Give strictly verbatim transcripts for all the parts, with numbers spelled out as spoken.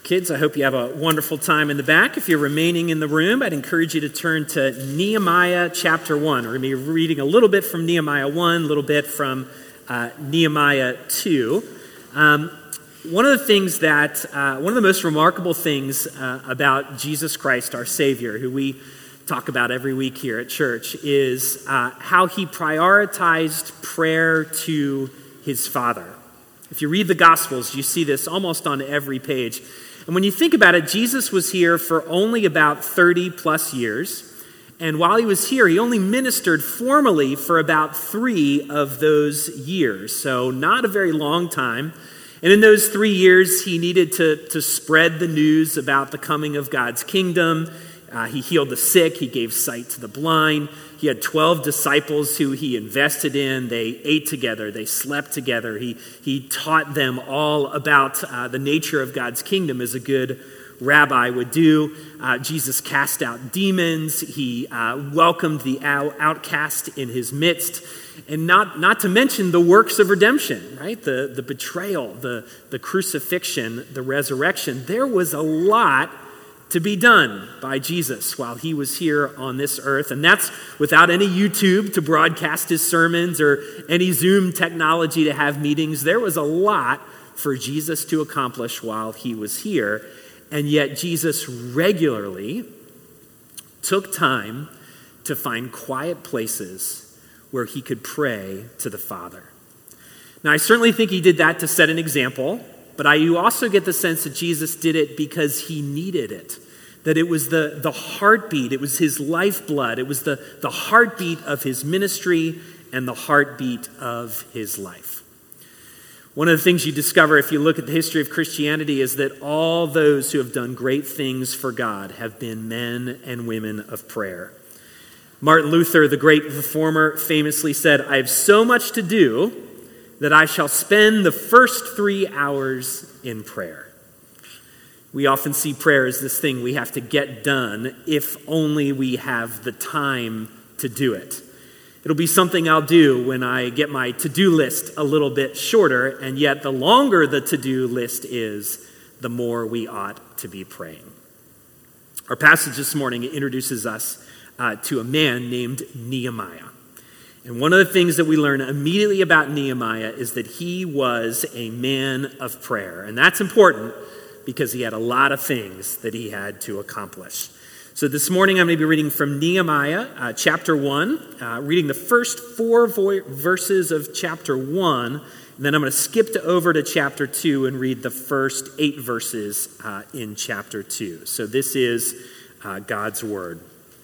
Kids, I hope you have a wonderful time in the back. If you're remaining in the room, I'd encourage you to turn to Nehemiah chapter one. We're going to be reading a little bit from Nehemiah one, a little bit from uh, Nehemiah two. Um, one of the things that, uh, one of the most remarkable things uh, about Jesus Christ, our Savior, who we talk about every week here at church, is uh, how he prioritized prayer to his Father. If you read the Gospels, you see this almost on every page. And when you think about it, Jesus was here for only about thirty plus years. And while he was here, he only ministered formally for about three of those years. So not a very long time. And in those three years, he needed to, to spread the news about the coming of God's kingdom. Uh, he healed the sick. He gave sight to the blind. He had twelve disciples who he invested in. They ate together. They slept together. He, he taught them all about uh, the nature of God's kingdom as a good rabbi would do. Uh, Jesus cast out demons. He uh, welcomed the outcast in his midst. And not, not to mention the works of redemption, right? The, the betrayal, the, the crucifixion, the resurrection. There was a lot to be done by Jesus while he was here on this earth. And that's without any YouTube to broadcast his sermons or any Zoom technology to have meetings. There was a lot for Jesus to accomplish while he was here. And yet Jesus regularly took time to find quiet places where he could pray to the Father. Now, I certainly think he did that to set an example. But I, you also get the sense that Jesus did it because he needed it. That it was the, the heartbeat, it was his lifeblood, it was the, the heartbeat of his ministry and the heartbeat of his life. One of the things you discover if you look at the history of Christianity is that all those who have done great things for God have been men and women of prayer. Martin Luther, the great reformer, famously said, "I have so much to do that I shall spend the first three hours in prayer." We often see prayer as this thing we have to get done if only we have the time to do it. It'll be something I'll do when I get my to-do list a little bit shorter, and yet the longer the to-do list is, the more we ought to be praying. Our passage this morning introduces us uh, to a man named Nehemiah. And one of the things that we learn immediately about Nehemiah is that he was a man of prayer. And that's important because he had a lot of things that he had to accomplish. So this morning I'm going to be reading from Nehemiah uh, chapter one, uh, reading the first four vo- verses of chapter one, and then I'm going to skip to over to chapter two and read the first eight verses uh, in chapter two. So this is uh, God's word.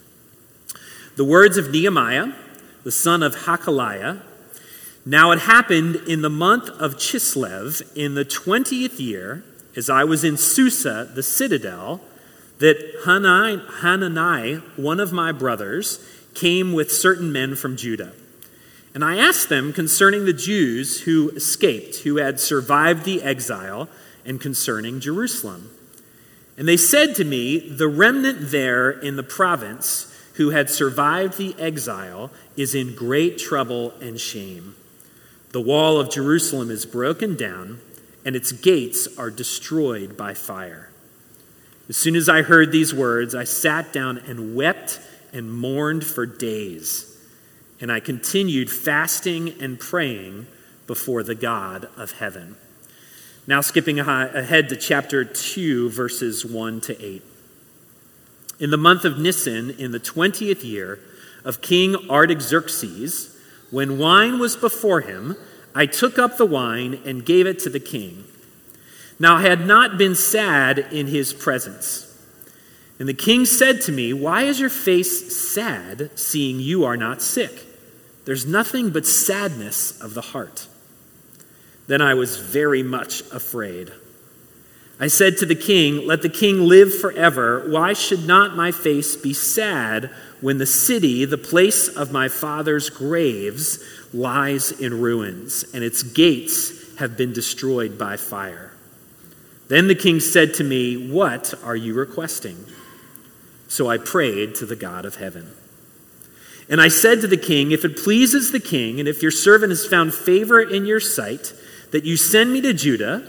The words of Nehemiah, the son of Hakaliah. Now it happened in the month of Chislev, in the twentieth year, as I was in Susa, the citadel, that Hanani, one of my brothers, came with certain men from Judah. And I asked them concerning the Jews who escaped, who had survived the exile, and concerning Jerusalem. And they said to me, the remnant there in the province who had survived the exile is in great trouble and shame. The wall of Jerusalem is broken down, and its gates are destroyed by fire. As soon as I heard these words, I sat down and wept and mourned for days. And I continued fasting and praying before the God of heaven. Now skipping ahead to chapter two, verses one to eight. In the month of Nisan, in the twentieth year of King Artaxerxes, when wine was before him, I took up the wine and gave it to the king. Now I had not been sad in his presence. And the king said to me, "Why is your face sad, seeing you are not sick? There's nothing but sadness of the heart." Then I was very much afraid. I said to the king, "Let the king live forever. Why should not my face be sad when the city, the place of my father's graves, lies in ruins, and its gates have been destroyed by fire?" Then the king said to me, "What are you requesting?" So I prayed to the God of heaven. And I said to the king, "If it pleases the king, and if your servant has found favor in your sight, that you send me to Judah,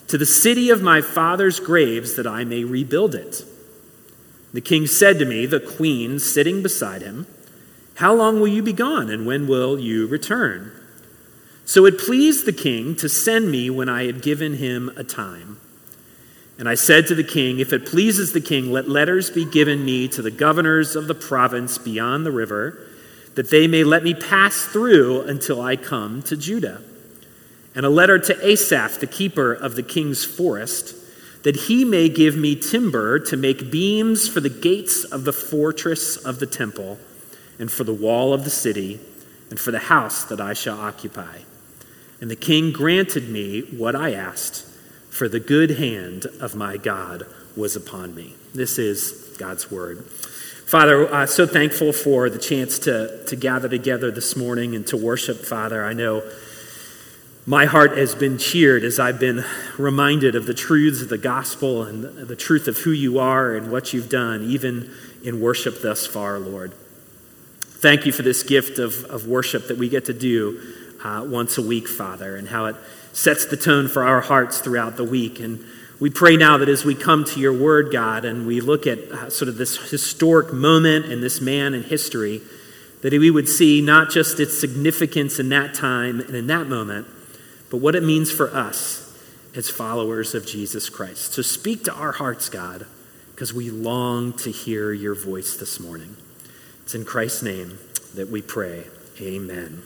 to the city of my father's graves, that I may rebuild it." The king said to me, the queen sitting beside him, "How long will you be gone, and when will you return?" So it pleased the king to send me when I had given him a time. And I said to the king, "If it pleases the king, let letters be given me to the governors of the province beyond the river, that they may let me pass through until I come to Judah. And a letter to Asaph, the keeper of the king's forest, that he may give me timber to make beams for the gates of the fortress of the temple, and for the wall of the city, and for the house that I shall occupy." And the king granted me what I asked, for the good hand of my God was upon me. This is God's word. Father, uh, so thankful for the chance to, to gather together this morning and to worship, Father. I know my heart has been cheered as I've been reminded of the truths of the gospel and the, the truth of who you are and what you've done, even in worship thus far, Lord. Thank you for this gift of, of worship that we get to do uh, once a week, Father, and how it sets the tone for our hearts throughout the week. And we pray now that as we come to your word, God, and we look at uh, sort of this historic moment and this man in history, that we would see not just its significance in that time and in that moment, but what it means for us as followers of Jesus Christ. So speak to our hearts, God, because we long to hear your voice this morning. It's in Christ's name that we pray. Amen.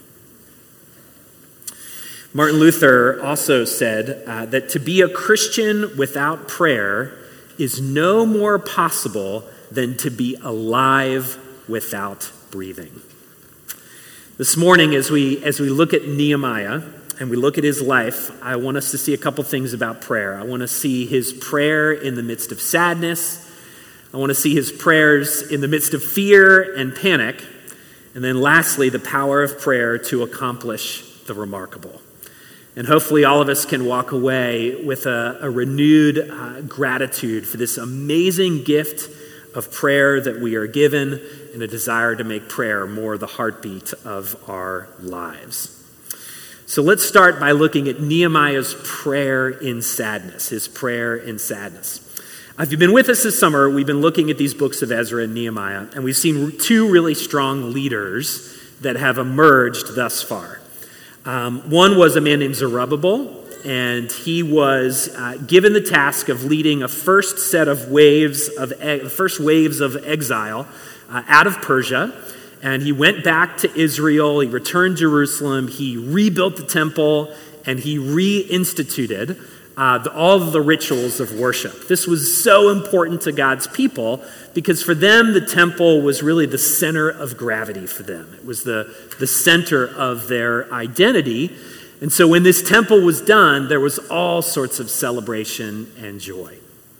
Martin Luther also said uh, that to be a Christian without prayer is no more possible than to be alive without breathing. This morning, as we as we look at Nehemiah and we look at his life, I want us to see a couple things about prayer. I want to see his prayer in the midst of sadness. I want to see his prayers in the midst of fear and panic. And then lastly, the power of prayer to accomplish the remarkable. And hopefully all of us can walk away with a, a renewed uh, gratitude for this amazing gift of prayer that we are given, and a desire to make prayer more the heartbeat of our lives. So let's start by looking at Nehemiah's prayer in sadness, his prayer in sadness. If you've been with us this summer, we've been looking at these books of Ezra and Nehemiah, and we've seen two really strong leaders that have emerged thus far. Um, one was a man named Zerubbabel, and he was uh, given the task of leading a first set of waves of e- first waves of exile uh, out of Persia. And he went back to Israel. He returned to Jerusalem. He rebuilt the temple, and he reinstituted uh, the, all of the rituals of worship. This was so important to God's people because for them, the temple was really the center of gravity for them. It was the, the center of their identity. And so when this temple was done, there was all sorts of celebration and joy.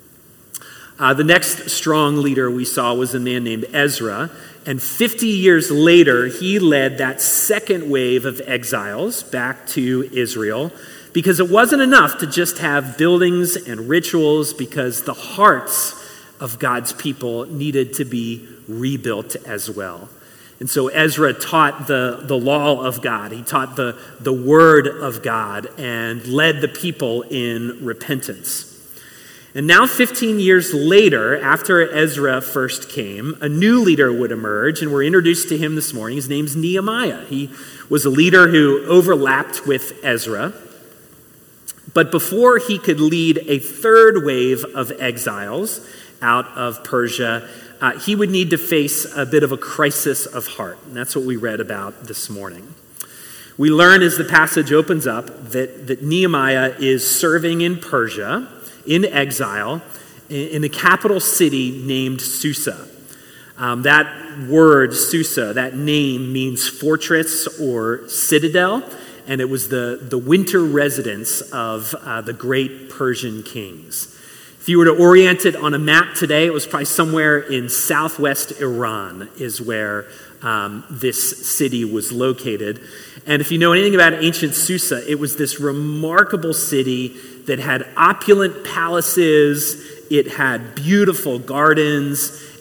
Uh, the next strong leader we saw was a man named Ezra. And fifty years later, he led that second wave of exiles back to Israel because it wasn't enough to just have buildings and rituals, because the hearts of God's people needed to be rebuilt as well. And so Ezra taught the, the law of God. He taught the, the word of God and led the people in repentance. And now fifteen years later, after Ezra first came, a new leader would emerge, and we're introduced to him this morning. His name's Nehemiah. He was a leader who overlapped with Ezra. But before he could lead a third wave of exiles out of Persia, uh, he would need to face a bit of a crisis of heart. And that's what we read about this morning. We learn as the passage opens up that, that Nehemiah is serving in Persia, in exile, in the capital city named Susa. Um, that word, Susa, that name means fortress or citadel, and it was the, the winter residence of uh, the great Persian kings. If you were to orient it on a map today, it was probably somewhere in southwest Iran is where um, this city was located. And if you know anything about ancient Susa, it was this remarkable city that had opulent palaces, it had beautiful gardens,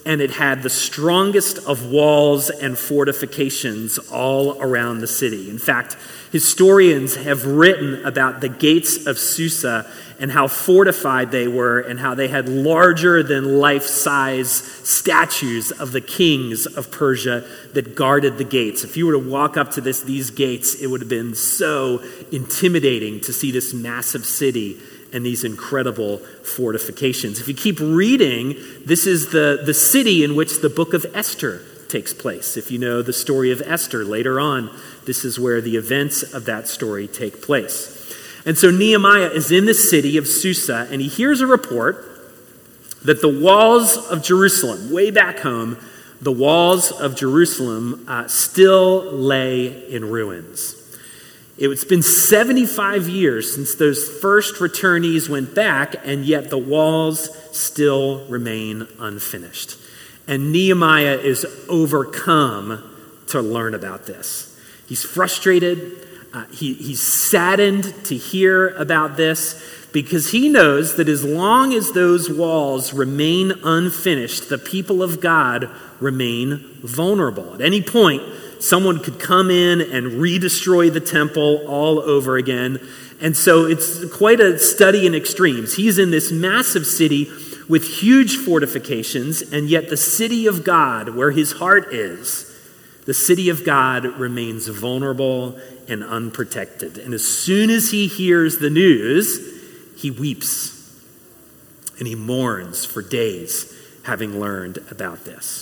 and it had the strongest of walls and fortifications all around the city. In fact, historians have written about the gates of Susa and how fortified they were and how they had larger than life-size statues of the kings of Persia that guarded the gates. If you were to walk up to this, these gates, it would have been so intimidating to see this massive city and these incredible fortifications. If you keep reading, this is the, the city in which the book of Esther takes place. If you know the story of Esther later on, this is where the events of that story take place. And so Nehemiah is in the city of Susa, and he hears a report that the walls of Jerusalem, way back home, the walls of Jerusalem uh, still lay in ruins. It's been seventy-five years since those first returnees went back, and yet the walls still remain unfinished. And Nehemiah is overcome to learn about this. He's frustrated. Uh, he, he's saddened to hear about this because he knows that as long as those walls remain unfinished, the people of God remain vulnerable. At any point, someone could come in and re-destroy the temple all over again. And so it's quite a study in extremes. He's in this massive city with huge fortifications, and yet the city of God, where his heart is, the city of God remains vulnerable and unprotected. And as soon as he hears the news, he weeps and he mourns for days, having learned about this.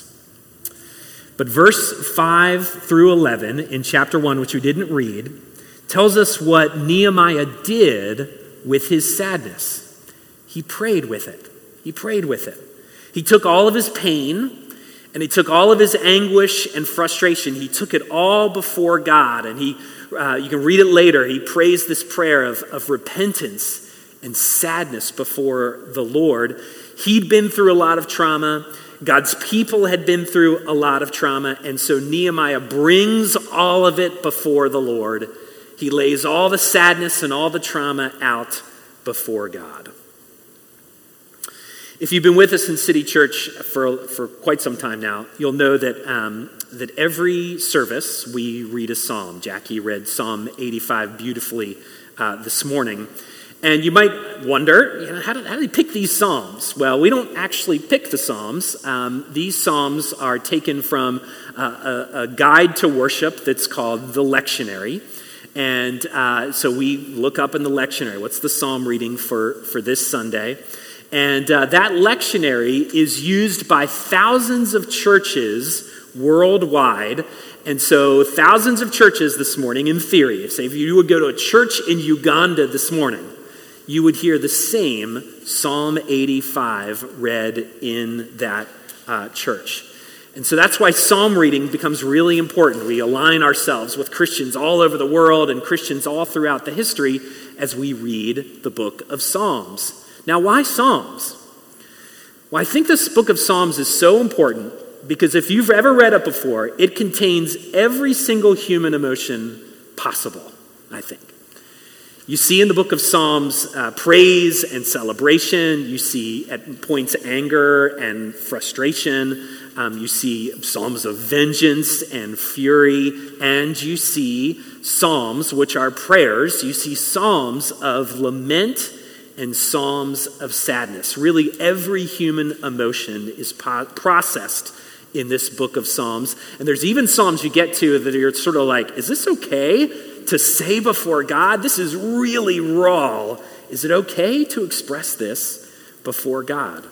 But verse five through eleven in chapter one, which we didn't read, tells us what Nehemiah did with his sadness. He prayed with it. He prayed with it. He took all of his pain and he took all of his anguish and frustration. He took it all before God. And he, uh, you can read it later. He prays this prayer of, of repentance and sadness before the Lord. He'd been through a lot of trauma. God's people had been through a lot of trauma. And so Nehemiah brings all of it before the Lord. He lays all the sadness and all the trauma out before God. If you've been with us in City Church for, for quite some time now, you'll know that um, that every service we read a psalm. Jackie read Psalm eighty-five beautifully uh, this morning. And you might wonder, you know, how do, how do they pick these psalms? Well, we don't actually pick the psalms. Um, these psalms are taken from uh, a, a guide to worship that's called the lectionary. And uh, so we look up in the lectionary, what's the psalm reading for, for this Sunday? And uh, that lectionary is used by thousands of churches worldwide. And so thousands of churches this morning, in theory, say if you would go to a church in Uganda this morning, you would hear the same Psalm eighty-five read in that uh, church. And so that's why psalm reading becomes really important. We align ourselves with Christians all over the world and Christians all throughout the history as we read the book of Psalms. Now, why Psalms? Well, I think this book of Psalms is so important because if you've ever read it before, it contains every single human emotion possible, I think. You see in the book of Psalms uh, praise and celebration. You see at points anger and frustration. Um, you see psalms of vengeance and fury. And you see psalms, which are prayers. You see psalms of lament and psalms of sadness. Really, every human emotion is po- processed in this book of Psalms. And there's even psalms you get to that are sort of like, is this okay to say before God? This is really raw. Is it okay to express this before God?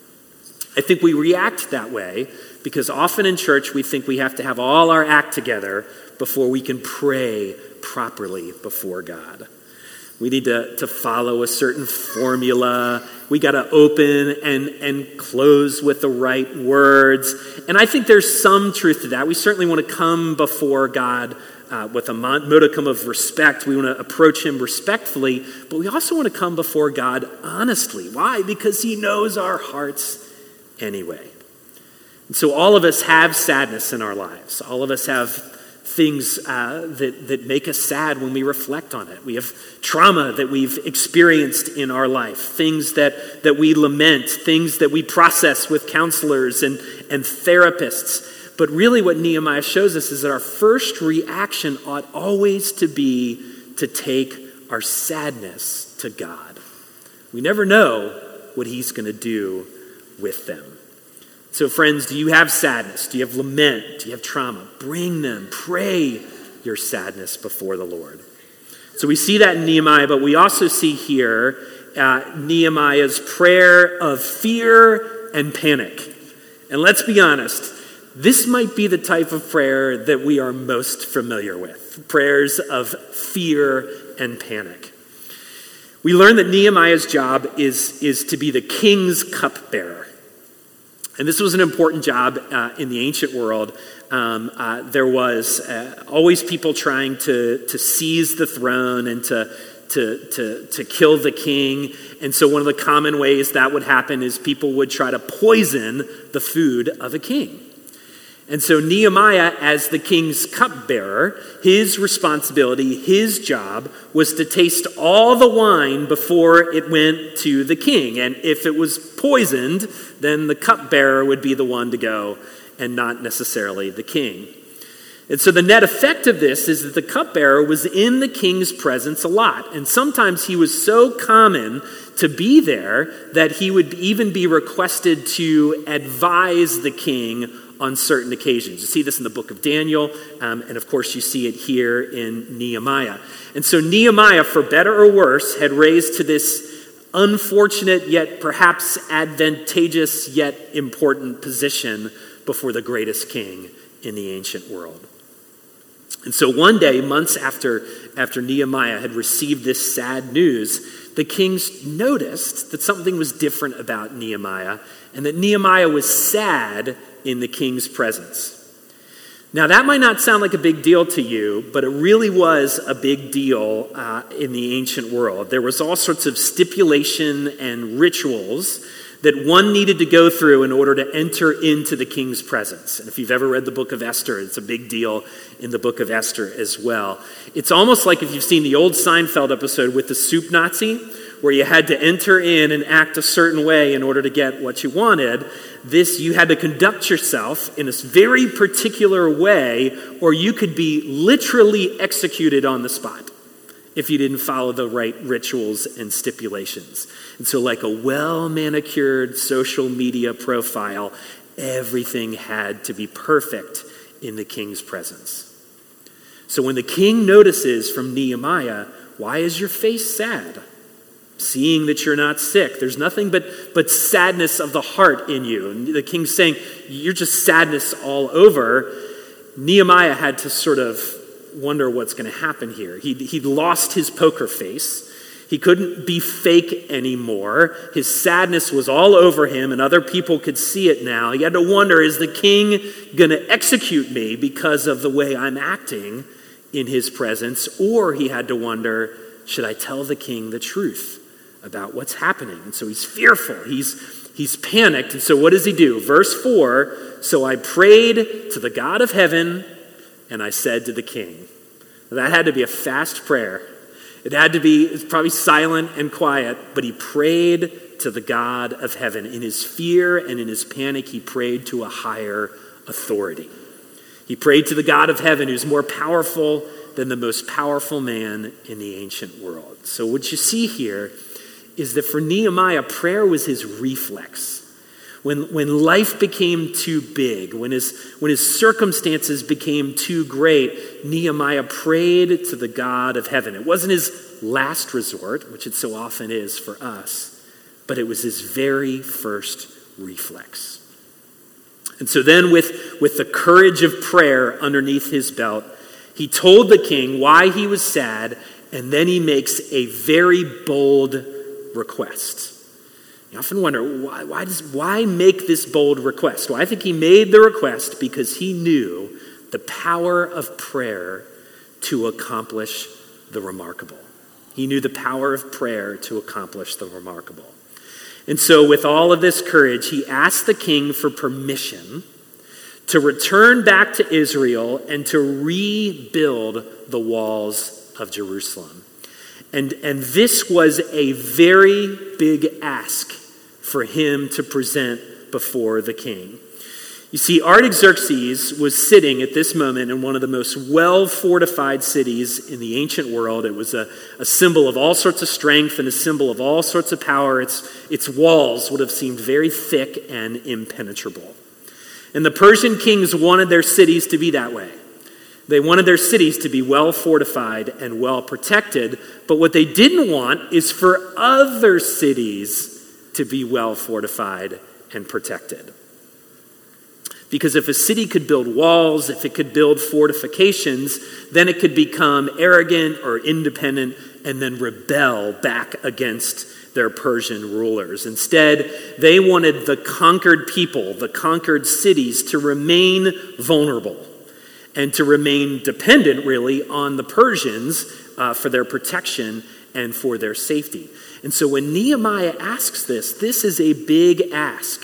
I think we react that way because often in church we think we have to have all our act together before we can pray properly before God. We need to, to follow a certain formula. We got to open and, and close with the right words. And I think there's some truth to that. We certainly want to come before God uh, with a modicum of respect. We want to approach him respectfully, but we also want to come before God honestly. Why? Because he knows our hearts anyway. And so all of us have sadness in our lives. All of us have things uh, that, that make us sad when we reflect on it. We have trauma that we've experienced in our life, things that, that we lament, things that we process with counselors and, and therapists. But really what Nehemiah shows us is that our first reaction ought always to be to take our sadness to God. We never know what he's going to do with them. So friends, do you have sadness? Do you have lament? Do you have trauma? Bring them. Pray your sadness before the Lord. So we see that in Nehemiah, but we also see here uh, Nehemiah's prayer of fear and panic. And let's be honest, this might be the type of prayer that we are most familiar with, prayers of fear and panic. We learn that Nehemiah's job is, is to be the king's cupbearer. And this was an important job uh, in the ancient world. Um, uh, there was uh, always people trying to, to seize the throne and to, to, to, to kill the king. And so one of the common ways that would happen is people would try to poison the food of a king. And so Nehemiah, as the king's cupbearer, his responsibility, his job, was to taste all the wine before it went to the king. And if it was poisoned, then the cupbearer would be the one to go and not necessarily the king. And so the net effect of this is that the cupbearer was in the king's presence a lot. And sometimes he was so common to be there that he would even be requested to advise the king on certain occasions. You see this in the book of Daniel, um, and of course you see it here in Nehemiah. And so Nehemiah, for better or worse, had raised to this unfortunate yet perhaps advantageous yet important position before the greatest king in the ancient world. And so one day, months after, after Nehemiah had received this sad news, the kings noticed that something was different about Nehemiah, and that Nehemiah was sad in the king's presence. Now, that might not sound like a big deal to you, but it really was a big deal uh, in the ancient world. There was all sorts of stipulation and rituals that one needed to go through in order to enter into the king's presence. And if you've ever read the book of Esther, it's a big deal in the book of Esther as well. It's almost like if you've seen the old Seinfeld episode with the soup Nazi, where you had to enter in and act a certain way in order to get what you wanted. This, you had to conduct yourself in a very particular way, or you could be literally executed on the spot if you didn't follow the right rituals and stipulations. And so like a well-manicured social media profile, everything had to be perfect in the king's presence. So when the king notices from Nehemiah, "Why is your face sad? Seeing that you're not sick. There's nothing but, but sadness of the heart in you." And the king's saying, "You're just sadness all over." Nehemiah had to sort of wonder what's going to happen here. He'd, he'd lost his poker face. He couldn't be fake anymore. His sadness was all over him, and other people could see it now. He had to wonder, is the king going to execute me because of the way I'm acting in his presence? Or he had to wonder, should I tell the king the truth about what's happening? And so he's fearful. He's, he's panicked. And so what does he do? Verse four, "So I prayed to the God of heaven, and I said to the king." Now, that had to be a fast prayer. It had to be it's probably silent and quiet, but he prayed to the God of heaven. In his fear and in his panic, he prayed to a higher authority. He prayed to the God of heaven, who's more powerful than the most powerful man in the ancient world. So what you see here is that for Nehemiah, prayer was his reflex. When, when life became too big, when his, when his circumstances became too great, Nehemiah prayed to the God of heaven. It wasn't his last resort, which it so often is for us, but it was his very first reflex. And so then with, with the courage of prayer underneath his belt, he told the king why he was sad, and then he makes a very bold request. You often wonder, why, why, does, why make this bold request? Well, I think he made the request because he knew the power of prayer to accomplish the remarkable. He knew the power of prayer to accomplish the remarkable. And so with all of this courage, he asked the king for permission to return back to Israel and to rebuild the walls of Jerusalem. And, and this was a very big ask for him to present before the king. You see, Artaxerxes was sitting at this moment in one of the most well-fortified cities in the ancient world. It was a, a symbol of all sorts of strength and a symbol of all sorts of power. Its, its walls would have seemed very thick and impenetrable. And the Persian kings wanted their cities to be that way. They wanted their cities to be well-fortified and well-protected, but what they didn't want is for other cities to be well-fortified and protected. Because if a city could build walls, if it could build fortifications, then it could become arrogant or independent and then rebel back against their Persian rulers. Instead, they wanted the conquered people, the conquered cities, to remain vulnerable and to remain dependent, really, on the Persians uh, for their protection and for their safety. And so when Nehemiah asks this, this is a big ask.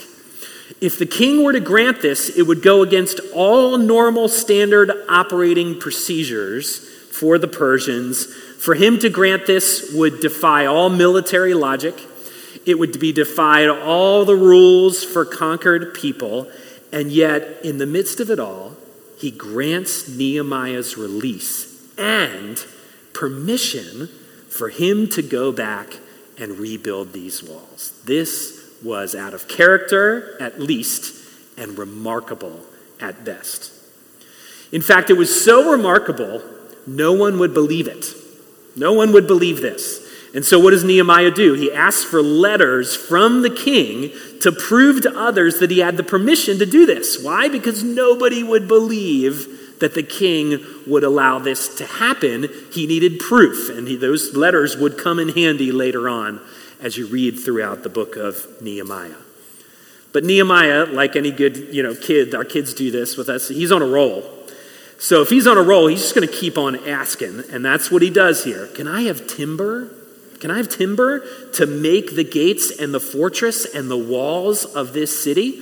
If the king were to grant this, it would go against all normal standard operating procedures for the Persians. For him to grant this would defy all military logic. It would be defied all the rules for conquered people. And yet, in the midst of it all, he grants Nehemiah's release and permission for him to go back and rebuild these walls. This was out of character, at least, and remarkable at best. In fact, it was so remarkable, no one would believe it. No one would believe this. And so what does Nehemiah do? He asks for letters from the king to prove to others that he had the permission to do this. Why? Because nobody would believe that the king would allow this to happen. He needed proof, and he, those letters would come in handy later on as you read throughout the book of Nehemiah. But Nehemiah, like any good, you know, kid, our kids do this with us, he's on a roll. So if he's on a roll, he's just going to keep on asking, and that's what he does here. Can I have timber? Can I have timber to make the gates and the fortress and the walls of this city?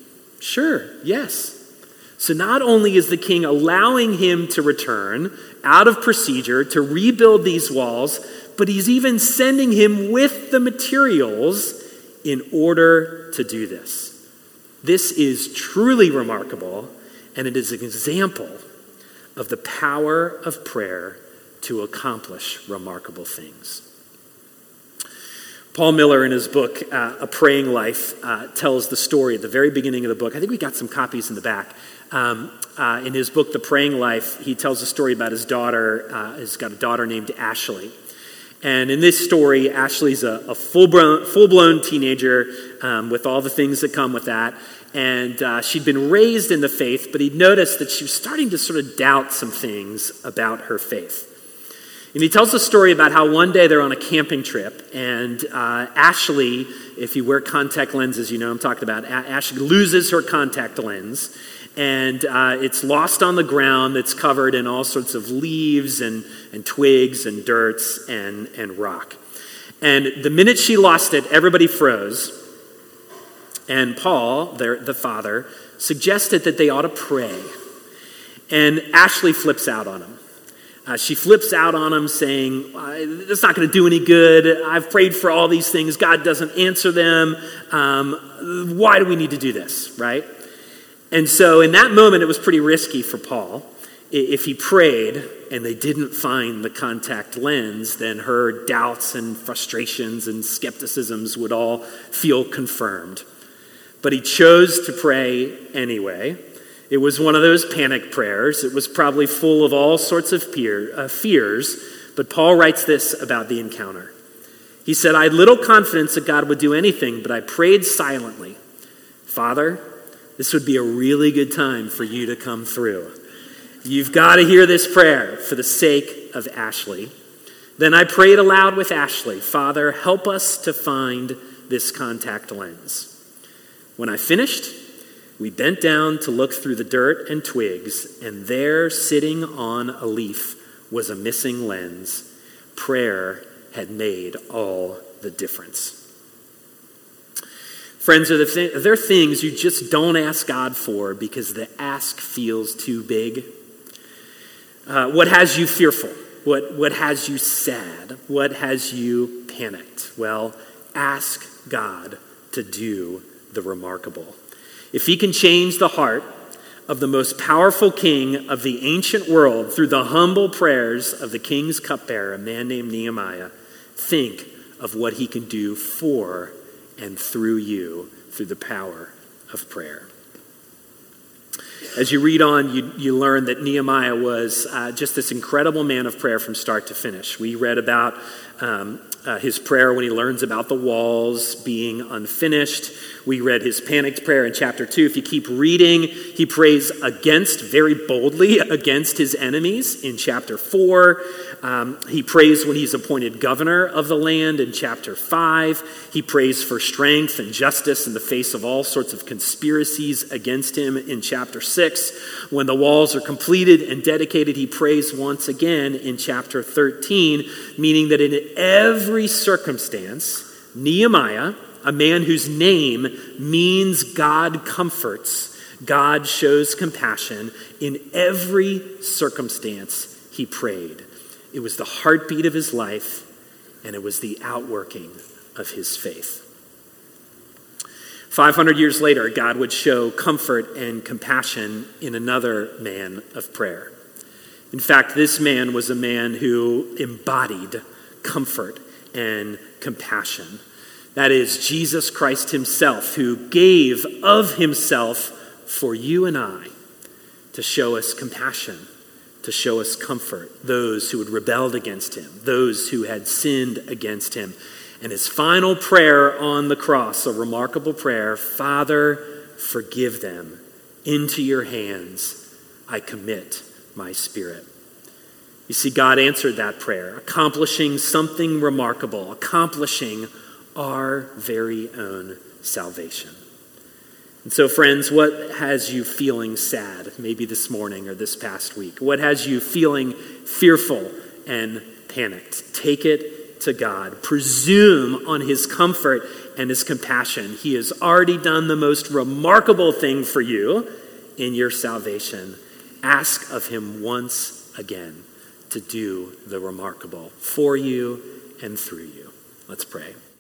Sure, yes. So not only is the king allowing him to return out of procedure to rebuild these walls, but he's even sending him with the materials in order to do this. This is truly remarkable, and it is an example of the power of prayer to accomplish remarkable things. Paul Miller, in his book, uh, A Praying Life, uh, tells the story at the very beginning of the book. I think we got some copies in the back. Um, uh, in his book, The Praying Life, he tells a story about his daughter. Uh, he's got a daughter named Ashley. And in this story, Ashley's a, a full-blown, full-blown teenager um, with all the things that come with that. And uh, she'd been raised in the faith, but he'd noticed that she was starting to sort of doubt some things about her faith. And he tells a story about how one day they're on a camping trip, and uh, Ashley, if you wear contact lenses, you know what I'm talking about, a- Ashley loses her contact lens, and uh, it's lost on the ground. It's covered in all sorts of leaves and, and twigs and dirts and, and rock. And the minute she lost it, everybody froze. And Paul, their, the father, suggested that they ought to pray. And Ashley flips out on him. Uh, she flips out on him saying, that's not going to do any good. I've prayed for all these things. God doesn't answer them. Um, why do we need to do this, right? And so in that moment, it was pretty risky for Paul. If he prayed and they didn't find the contact lens, then her doubts and frustrations and skepticisms would all feel confirmed. But he chose to pray anyway. It was one of those panic prayers. It was probably full of all sorts of fear, uh, fears. But Paul writes this about the encounter. He said, I had little confidence that God would do anything, but I prayed silently. Father, this would be a really good time for you to come through. You've got to hear this prayer for the sake of Ashley. Then I prayed aloud with Ashley, Father, help us to find this contact lens. When I finished, we bent down to look through the dirt and twigs, and there, sitting on a leaf, was a missing lens. Prayer had made all the difference. Friends, are, the th- are there things you just don't ask God for because the ask feels too big? Uh, what has you fearful? What, what has you sad? What has you panicked? Well, ask God to do the remarkable. If he can change the heart of the most powerful king of the ancient world through the humble prayers of the king's cupbearer, a man named Nehemiah, think of what he can do for and through you through the power of prayer. As you read on, you, you learn that Nehemiah was uh, just this incredible man of prayer from start to finish. We read about um, uh, his prayer when he learns about the walls being unfinished. We read his panicked prayer in chapter two. If you keep reading, he prays against, very boldly, against his enemies in chapter four. Um, he prays when he's appointed governor of the land in chapter five. He prays for strength and justice in the face of all sorts of conspiracies against him in chapter six. When the walls are completed and dedicated, he prays once again in chapter thirteen, meaning that in every circumstance, Nehemiah, a man whose name means God comforts, God shows compassion, in every circumstance he prayed. It was the heartbeat of his life, and it was the outworking of his faith. five hundred years later, God would show comfort and compassion in another man of prayer. In fact, this man was a man who embodied comfort and compassion. That is Jesus Christ himself, who gave of himself for you and I to show us compassion, to show us comfort, those who had rebelled against him, those who had sinned against him. And his final prayer on the cross, a remarkable prayer, Father, forgive them. Into your hands I commit my spirit. You see, God answered that prayer, accomplishing something remarkable, accomplishing our very own salvation. And so, friends, what has you feeling sad, maybe this morning or this past week? What has you feeling fearful and panicked? Take it to God. Presume on his comfort and his compassion. He has already done the most remarkable thing for you in your salvation. Ask of him once again to do the remarkable for you and through you. Let's pray.